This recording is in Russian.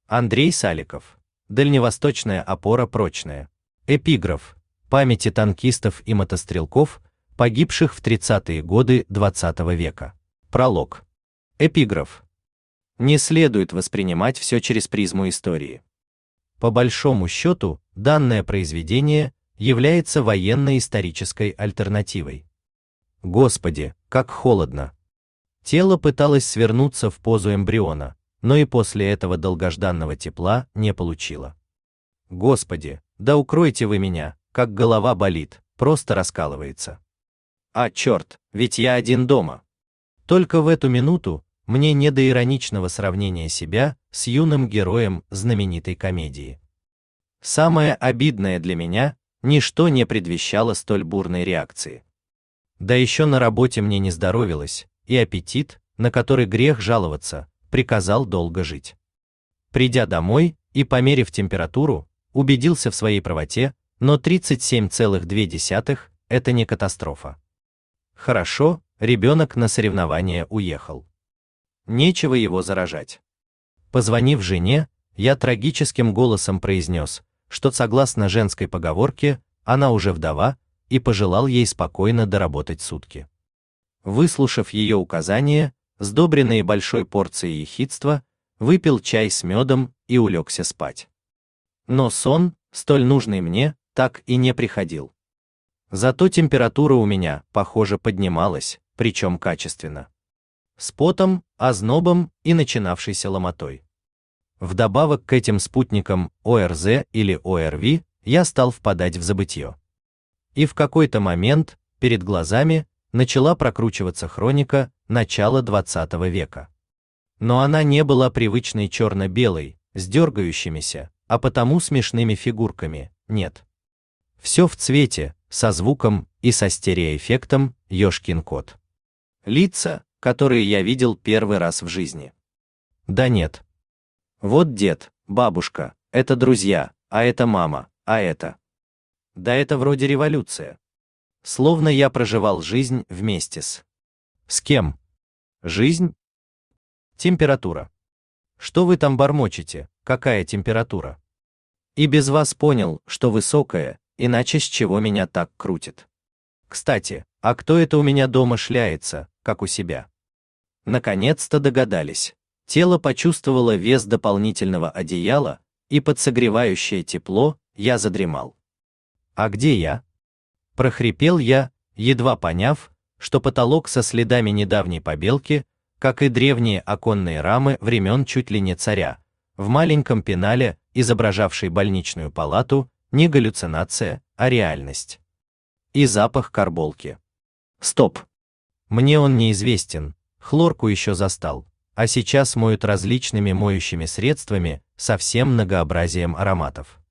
Андрей Саликов. Дальневосточная опора прочная. Эпиграф. Памяти танкистов и мотострелков, погибших в 30-е годы XX века. Пролог. Эпиграф. Не следует воспринимать все через призму истории. По большому счету, данное произведение является военно-исторической альтернативой. Господи, как холодно! Тело пыталось свернуться в позу эмбриона, но и после этого долгожданного тепла не получило. Господи, да укройте вы меня, как голова болит, просто раскалывается. А черт, ведь я один дома. Только в эту минуту мне не до ироничного сравнения себя с юным героем знаменитой комедии. Самое обидное для меня, ничто не предвещало столь бурной реакции. Да еще на работе мне не здоровилось, и аппетит, на который грех жаловаться, приказал долго жить. Придя домой и померив температуру, убедился в своей правоте, но 37,2 – это не катастрофа. Хорошо, ребенок на соревнования уехал. Нечего его заражать. Позвонив жене, я трагическим голосом произнес, что согласно женской поговорке, она уже вдова, и пожелал ей спокойно доработать сутки. Выслушав ее указания, сдобренные большой порцией ехидства, выпил чай с медом и улегся спать. Но сон, столь нужный мне, так и не приходил. Зато температура у меня, похоже, поднималась, причем качественно. С потом, ознобом и начинавшейся ломотой. Вдобавок к этим спутникам ОРЗ или ОРВИ я стал впадать в забытье. И в какой-то момент перед глазами начала прокручиваться хроника начала XX века. Но она не была привычной черно-белой, с дергающимися, а потому смешными фигурками, нет. Все в цвете, со звуком и со стереоэффектом «Ёшкин кот». Лица, которые я видел первый раз в жизни. Да нет. Вот дед, бабушка, это друзья, а это мама, а это... Да это вроде революция. Словно я проживал жизнь вместе с... С кем? Жизнь? Температура. Что вы там бормочете, какая температура? И без вас понял, что высокая, иначе с чего меня так крутит. Кстати, а кто это у меня дома шляется, как у себя? Наконец-то догадались. Тело почувствовало вес дополнительного одеяла, и под согревающее тепло я задремал. А где я? Прохрипел я, едва поняв, что потолок со следами недавней побелки, как и древние оконные рамы времен чуть ли не царя, в маленьком пенале, изображавшей больничную палату, не галлюцинация, а реальность. И запах карболки. Стоп! Мне он неизвестен, хлорку еще застал, а сейчас моют различными моющими средствами со всем многообразием ароматов.